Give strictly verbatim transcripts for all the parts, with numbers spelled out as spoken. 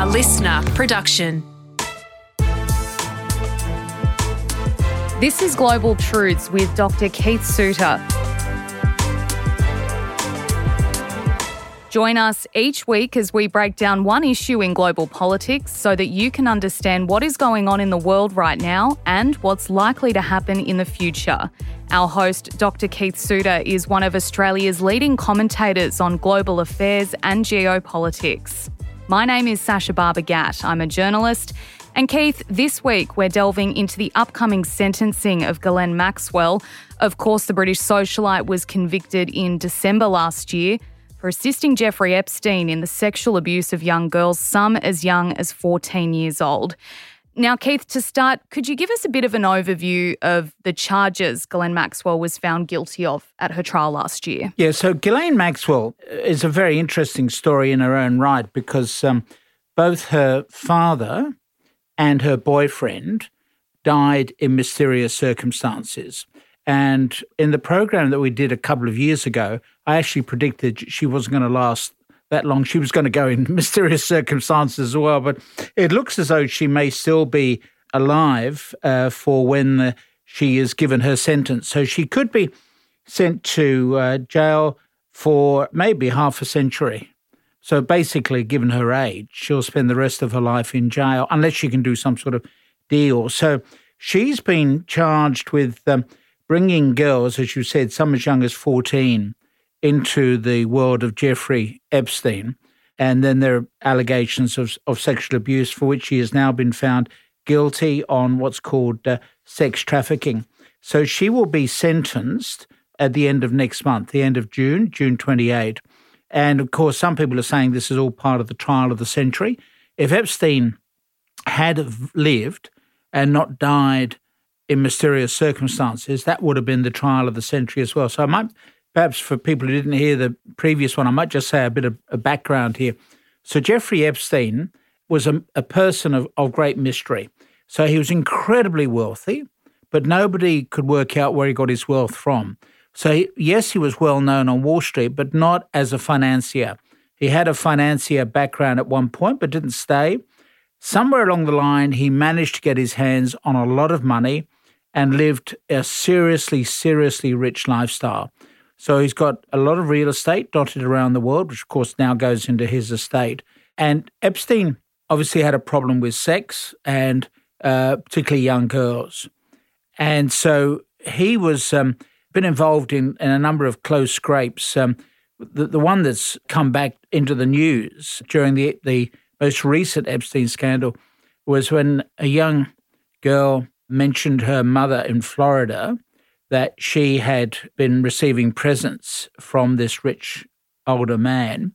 A listener production. This is Global Truths with Doctor Keith Suter. Join us each week as we break down one issue in global politics so that you can understand what is going on in the world right now and what's likely to happen in the future. Our host, Doctor Keith Suter, is one of Australia's leading commentators on global affairs and geopolitics. My name is Sasha Barber-Gatt. I'm a journalist. And Keith, this week we're delving into the upcoming sentencing of Ghislaine Maxwell. Of course, the British socialite was convicted in December last year for assisting Jeffrey Epstein in the sexual abuse of young girls, some as young as fourteen years old. Now, Keith, to start, could you give us a bit of an overview of the charges Ghislaine Maxwell was found guilty of at her trial last year? Yeah, so Ghislaine Maxwell is a very interesting story in her own right because um, both her father and her boyfriend died in mysterious circumstances. And in the program that we did a couple of years ago, I actually predicted she wasn't going to last that long. She was going to go in mysterious circumstances as well. But it looks as though she may still be alive uh, for when uh, she is given her sentence. So she could be sent to uh, jail for maybe half a century. So basically, given her age, she'll spend the rest of her life in jail unless she can do some sort of deal. So she's been charged with um, bringing girls, as you said, some as young as fourteen, into the world of Jeffrey Epstein. And then there are allegations of, of sexual abuse for which she has now been found guilty on what's called uh, sex trafficking. So she will be sentenced at the end of next month, the end of June, June twenty-eighth. And, of course, some people are saying this is all part of the trial of the century. If Epstein had lived and not died in mysterious circumstances, that would have been the trial of the century as well. So I might, perhaps for people who didn't hear the previous one, I might just say a bit of a background here. So Jeffrey Epstein was a, a person of, of great mystery. So he was incredibly wealthy, but nobody could work out where he got his wealth from. So, he, yes, he was well known on Wall Street, but not as a financier. He had a financier background at one point, but didn't stay. Somewhere along the line, he managed to get his hands on a lot of money and lived a seriously, seriously rich lifestyle. So he's got a lot of real estate dotted around the world, which, of course, now goes into his estate. And Epstein obviously had a problem with sex and uh, particularly young girls. And so he was... Um, been involved in, in a number of close scrapes. Um, the, the one that's come back into the news during the, the most recent Epstein scandal was when a young girl mentioned her mother in Florida that she had been receiving presents from this rich older man,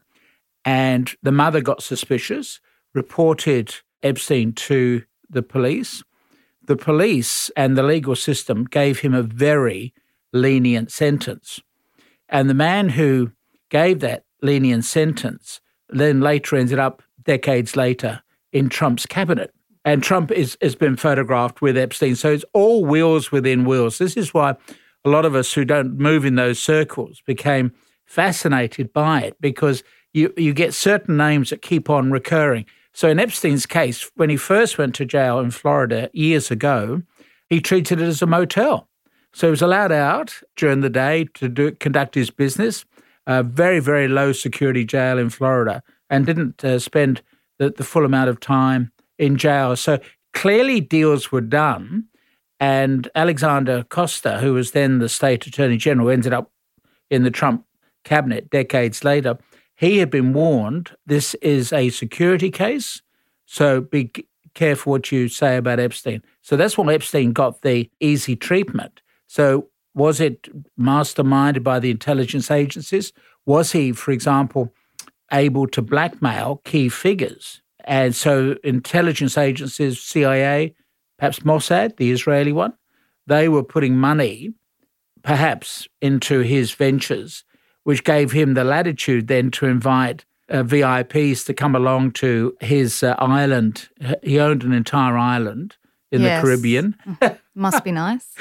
and the mother got suspicious, reported Epstein to the police. The police and the legal system gave him a very lenient sentence. And the man who gave that lenient sentence then later ended up, decades later, in Trump's cabinet. And Trump is, has been photographed with Epstein. So it's all wheels within wheels. This is why a lot of us who don't move in those circles became fascinated by it, because you, you get certain names that keep on recurring. So in Epstein's case, when he first went to jail in Florida years ago, he treated it as a motel. So he was allowed out during the day to do, conduct his business, a very, very low security jail in Florida, and didn't uh, spend the, the full amount of time in jail. So clearly deals were done, and Alexander Costa, who was then the state attorney general, ended up in the Trump cabinet decades later. He had been warned, this is a security case, so be careful what you say about Epstein. So that's why Epstein got the easy treatment. So was it masterminded by the intelligence agencies? Was he, for example, able to blackmail key figures? And so intelligence agencies, C I A, perhaps Mossad, the Israeli one, they were putting money perhaps into his ventures, which gave him the latitude then to invite uh, V I Ps to come along to his uh, island. He owned an entire island in yes. the Caribbean. Must be nice.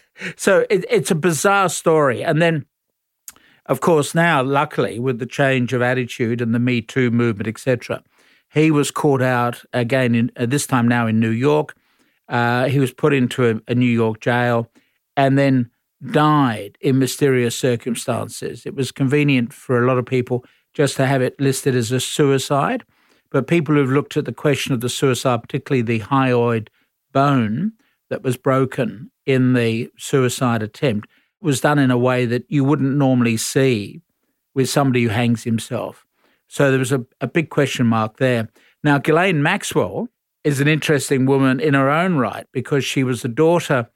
So it, it's a bizarre story. And then, of course, now, luckily, with the change of attitude and the Me Too movement, et cetera, He was caught out again, in, uh, this time now in New York. Uh, he was put into a, a New York jail and then died in mysterious circumstances. It was convenient for a lot of people just to have it listed as a suicide. But people who've looked at the question of the suicide, particularly the hyoid bone that was broken in the suicide attempt, was done in a way that you wouldn't normally see with somebody who hangs himself. So there was a, a big question mark there. Now, Ghislaine Maxwell is an interesting woman in her own right because she was the daughter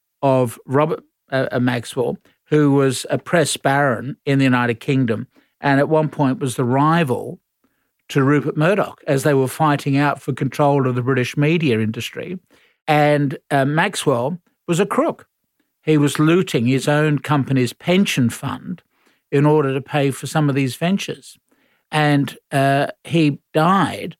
of Robert uh, Maxwell, who was a press baron in the United Kingdom and at one point was the rival to Rupert Murdoch as they were fighting out for control of the British media industry. And uh, Maxwell was a crook. He was looting his own company's pension fund in order to pay for some of these ventures. And uh, he died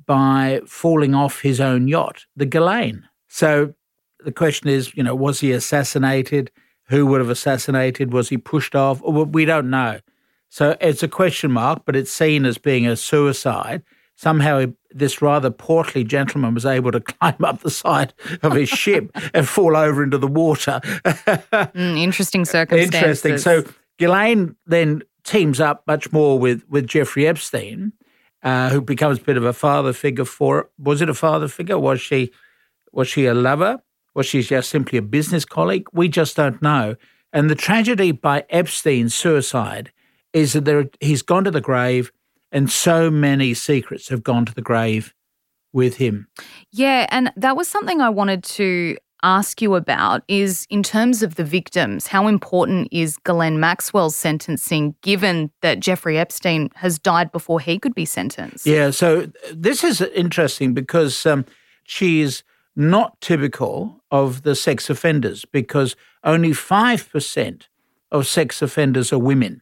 by falling off his own yacht, the Ghislaine. So the question is, you know, was he assassinated? Who would have assassinated? Was he pushed off? We don't know. So it's a question mark, but it's seen as being a suicide. Somehow this rather portly gentleman was able to climb up the side of his ship and fall over into the water. mm, interesting circumstances. Interesting. So Ghislaine then teams up much more with, with Jeffrey Epstein, uh, who becomes a bit of a father figure for – was it a father figure? Was she was she a lover? Was she just simply a business colleague? We just don't know. And the tragedy by Epstein's suicide is that there, he's gone to the grave and so many secrets have gone to the grave with him. Yeah, and that was something I wanted to ask you about is in terms of the victims, how important is Ghislaine Maxwell's sentencing given that Jeffrey Epstein has died before he could be sentenced? Yeah, so this is interesting because um, she is not typical of the sex offenders because only five percent of sex offenders are women.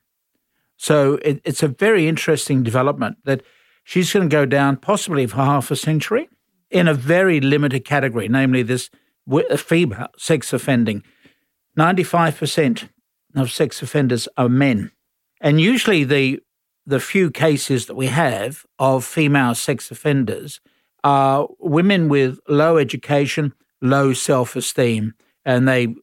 So it, it's a very interesting development that she's going to go down possibly for half a century in a very limited category, namely this female sex offending. ninety-five percent of sex offenders are men. And usually the the few cases that we have of female sex offenders are women with low education, low self-esteem, and they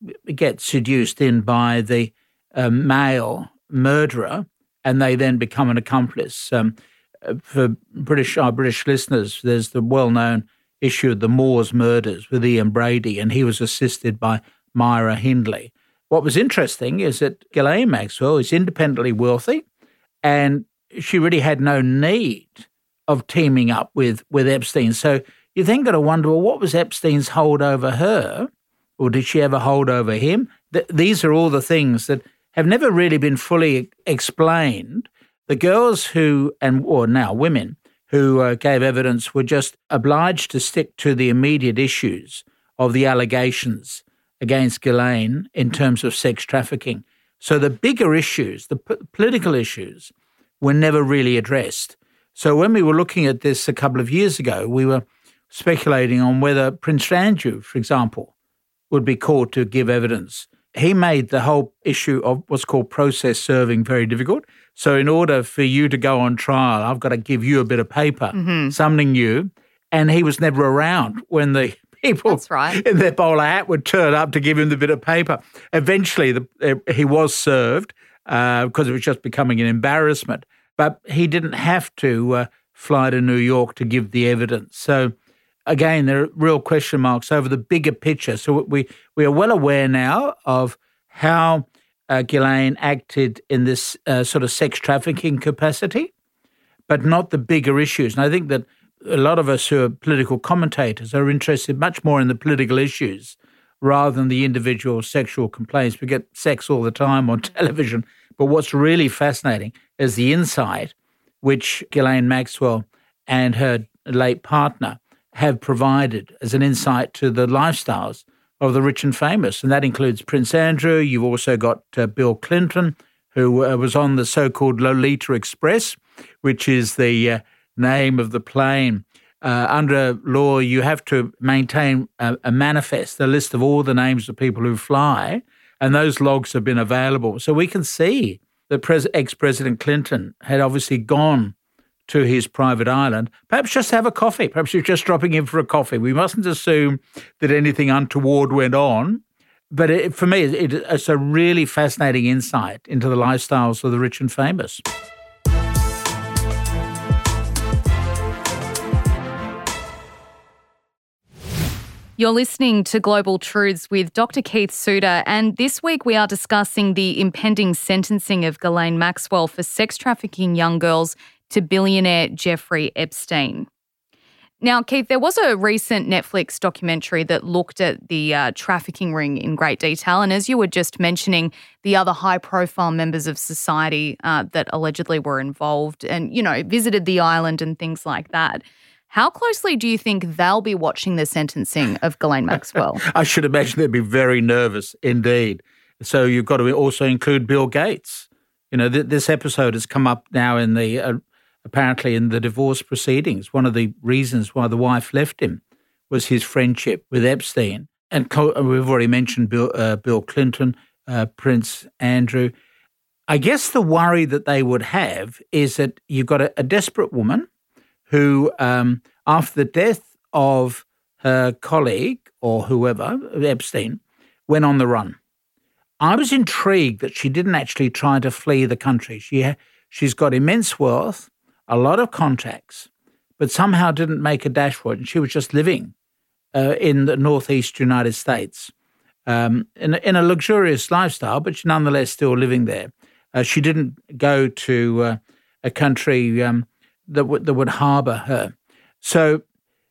get seduced in by the uh, male murderer, and they then become an accomplice. Um, for British our British listeners, there's the well-known issue of the Moors murders with Ian Brady, and he was assisted by Myra Hindley. What was interesting is that Ghislaine Maxwell is independently wealthy, and she really had no need of teaming up with, with Epstein. So you then got to wonder, well, what was Epstein's hold over her, or did she ever hold over him? Th- these are all the things that have never really been fully explained. The girls who, and or now women, who uh, gave evidence were just obliged to stick to the immediate issues of the allegations against Ghislaine in terms of sex trafficking. So the bigger issues, the p- political issues, were never really addressed. So when we were looking at this a couple of years ago, we were speculating on whether Prince Andrew, for example, would be called to give evidence. He made the whole issue of what's called process serving very difficult. So in order for you to go on trial, I've got to give you a bit of paper, mm-hmm. something new. And he was never around when the people That's right. in their bowler hat would turn up to give him the bit of paper. Eventually, the, uh, he was served uh, because it was just becoming an embarrassment. But he didn't have to uh, fly to New York to give the evidence. So again, there are real question marks over the bigger picture. So we, we are well aware now of how uh, Ghislaine acted in this uh, sort of sex trafficking capacity, but not the bigger issues. And I think that a lot of us who are political commentators are interested much more in the political issues rather than the individual sexual complaints. We get sex all the time on television. But what's really fascinating is the insight which Ghislaine Maxwell and her late partner have provided as an insight to the lifestyles of the rich and famous. And that includes Prince Andrew. You've also got uh, Bill Clinton, who uh, was on the so-called Lolita Express, which is the uh, name of the plane. Uh, under law, you have to maintain a, a manifest, a list of all the names of people who fly, and those logs have been available. So we can see that Pres- ex-President Clinton had obviously gone to his private island, perhaps just have a coffee. Perhaps he was just dropping in for a coffee. We mustn't assume that anything untoward went on. But it, for me, it, it's a really fascinating insight into the lifestyles of the rich and famous. You're listening to Global Truths with Doctor Keith Suter, and this week we are discussing the impending sentencing of Ghislaine Maxwell for sex trafficking young girls to billionaire Jeffrey Epstein. Now, Keith, there was a recent Netflix documentary that looked at the uh, trafficking ring in great detail, and as you were just mentioning, the other high-profile members of society uh, that allegedly were involved and, you know, visited the island and things like that. How closely do you think they'll be watching the sentencing of Ghislaine Maxwell? I should imagine they'd be very nervous indeed. So you've got to also include Bill Gates. You know, th- this episode has come up now in the, uh, apparently in the divorce proceedings. One of the reasons why the wife left him was his friendship with Epstein. And co- we've already mentioned Bill, uh, Bill Clinton, uh, Prince Andrew. I guess the worry that they would have is that you've got a, a desperate woman who, um, after the death of her colleague or whoever, Epstein, went on the run. I was intrigued that she didn't actually try to flee the country. She ha- she's got immense wealth, a lot of contacts, but somehow didn't make a dash for it. And she was just living uh, in the northeast United States um, in, in a luxurious lifestyle, but she's nonetheless still living there. Uh, she didn't go to uh, a country um, that would that would harbour her. So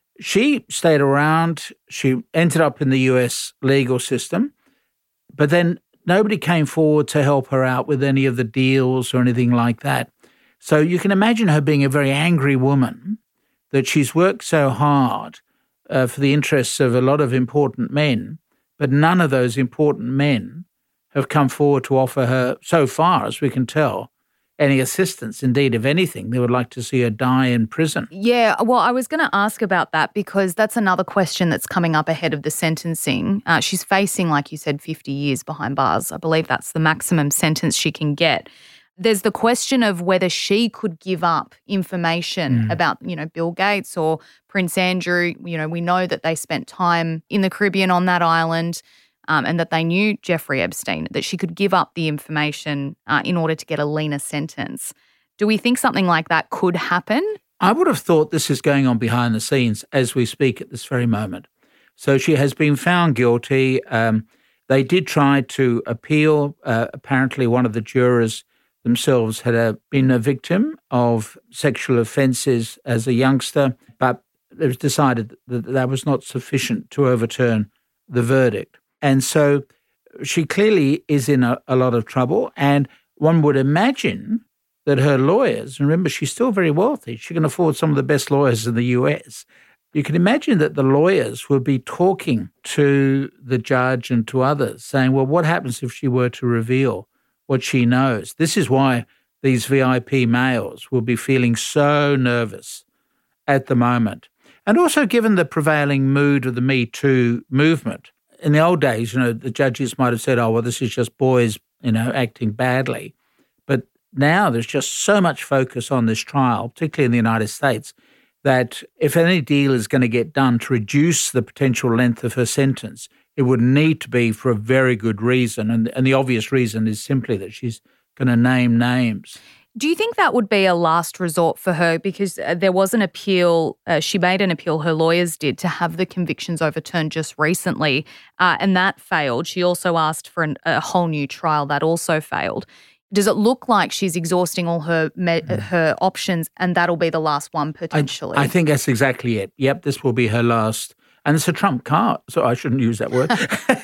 she stayed around. She ended up in the U S legal system, but then nobody came forward to help her out with any of the deals or anything like that. So you can imagine her being a very angry woman, that she's worked so hard uh, for the interests of a lot of important men, but none of those important men have come forward to offer her, so far as we can tell, any assistance. Indeed, if anything, they would like to see her die in prison. Yeah, well, I was going to ask about that because that's another question that's coming up ahead of the sentencing. Uh, she's facing, like you said, fifty years behind bars. I believe that's the maximum sentence she can get. There's the question of whether she could give up information mm. about, you know, Bill Gates or Prince Andrew. You know, we know that they spent time in the Caribbean on that island. Um, and that they knew Jeffrey Epstein, that she could give up the information uh, in order to get a leaner sentence. Do we think something like that could happen? I would have thought this is going on behind the scenes as we speak at this very moment. So she has been found guilty. Um, they did try to appeal. Uh, apparently one of the jurors themselves had uh, been a victim of sexual offences as a youngster, but it was decided that that was not sufficient to overturn the verdict. And so she clearly is in a, a lot of trouble, and one would imagine that her lawyers, and remember, she's still very wealthy. She can afford some of the best lawyers in the U S. You can imagine that the lawyers will be talking to the judge and to others, saying, well, what happens if she were to reveal what she knows? This is why these V I P males will be feeling so nervous at the moment. And also given the prevailing mood of the Me Too movement. In the old days, you know, the judges might have said, oh, well, this is just boys, you know, acting badly. But now there's just so much focus on this trial, particularly in the United States, that if any deal is going to get done to reduce the potential length of her sentence, it would need to be for a very good reason. And, and the obvious reason is simply that she's going to name names. Do you think that would be a last resort for her? Because uh, there was an appeal, uh, she made an appeal, her lawyers did, to have the convictions overturned just recently, uh, and that failed. She also asked for an, a whole new trial. That also failed. Does it look like she's exhausting all her me- mm. her options and that'll be the last one potentially? I, I think that's exactly it. Yep, this will be her last. And it's a trump card, so I shouldn't use that word.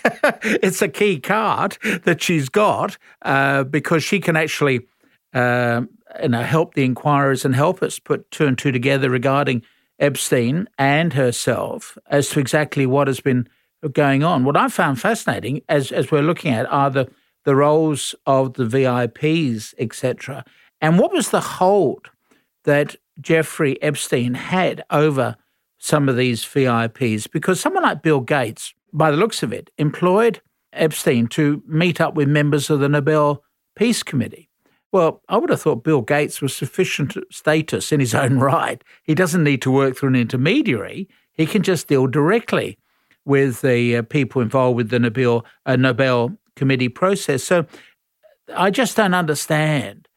It's a key card that she's got uh, because she can actually uh, you know, help the inquirers and help us put two and two together regarding Epstein and herself as to exactly what has been going on. What I found fascinating, as as we're looking at, are the, the roles of the V I Ps, et cetera, and what was the hold that Jeffrey Epstein had over some of these V I Ps, because someone like Bill Gates, by the looks of it, employed Epstein to meet up with members of the Nobel Peace Committee. Well, I would have thought Bill Gates was sufficient status in his own right. He doesn't need to work through an intermediary. He can just deal directly with the uh, people involved with the Nobel, uh, Nobel Committee process. So I just don't understand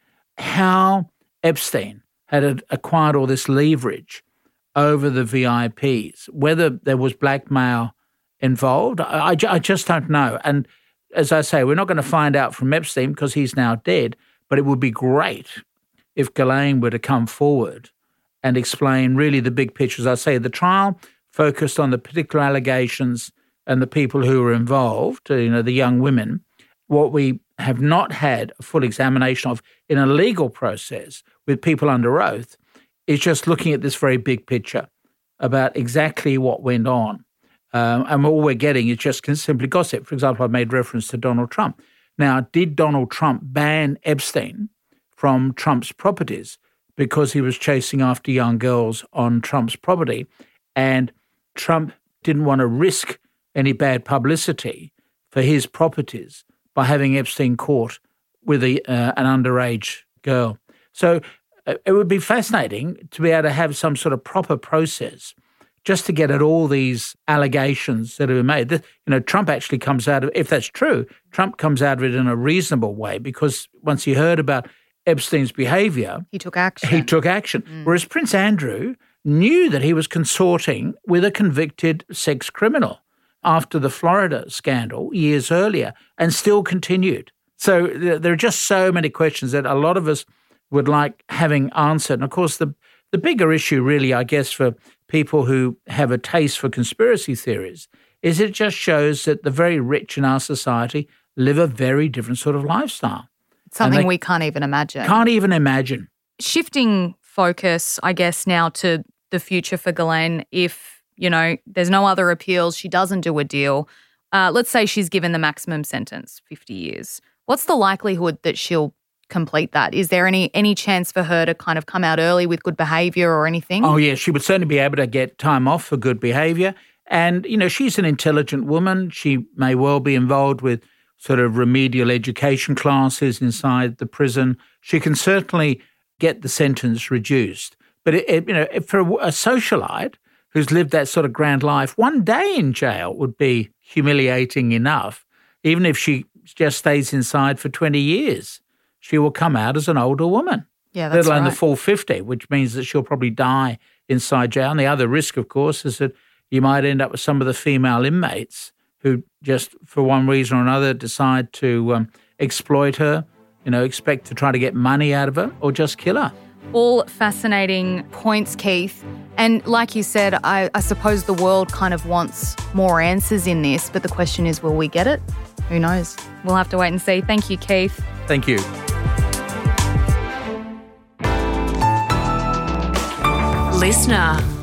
how Epstein had acquired all this leverage over the V I Ps, whether there was blackmail involved. I, I, I just don't know. And as I say, we're not going to find out from Epstein because he's now dead, but it would be great if Ghislaine were to come forward and explain really the big picture. As I say, the trial focused on the particular allegations and the people who were involved, you know, the young women. What we have not had a full examination of in a legal process with people under oath is just looking at this very big picture about exactly what went on. Um, and all we're getting is just simply gossip. For example, I made reference to Donald Trump. Now, did Donald Trump ban Epstein from Trump's properties because he was chasing after young girls on Trump's property? And Trump didn't want to risk any bad publicity for his properties by having Epstein caught with a, uh, an underage girl. So uh, it would be fascinating to be able to have some sort of proper process just to get at all these allegations that have been made. You know, Trump actually comes out of, if that's true, Trump comes out of it in a reasonable way because once he heard about Epstein's behaviour, he took action. He took action. Mm. Whereas Prince Andrew knew that he was consorting with a convicted sex criminal after the Florida scandal years earlier and still continued. So there are just so many questions that a lot of us would like having answered. And of course, the, the bigger issue really, I guess, for people who have a taste for conspiracy theories is it just shows that the very rich in our society live a very different sort of lifestyle. Something we can't even imagine. Can't even imagine. Shifting focus, I guess, now to the future for Ghislaine, if, you know, there's no other appeals, she doesn't do a deal, uh, let's say she's given the maximum sentence, fifty years. What's the likelihood that she'll complete that? Is there any any chance for her to kind of come out early with good behaviour or anything? Oh, yeah, she would certainly be able to get time off for good behaviour. And, you know, she's an intelligent woman. She may well be involved with sort of remedial education classes inside the prison. She can certainly get the sentence reduced. But, it, it, you know, for a socialite who's lived that sort of grand life, one day in jail would be humiliating enough, even if she just stays inside for twenty years. She will come out as an older woman. Yeah, that's let alone right. the full fifty, which means that she'll probably die inside jail. And the other risk, of course, is that you might end up with some of the female inmates who just, for one reason or another, decide to um, exploit her, you know, expect to try to get money out of her or just kill her. All fascinating points, Keith. And like you said, I, I suppose the world kind of wants more answers in this, but the question is, will we get it? Who knows? We'll have to wait and see. Thank you, Keith. Thank you. Listener.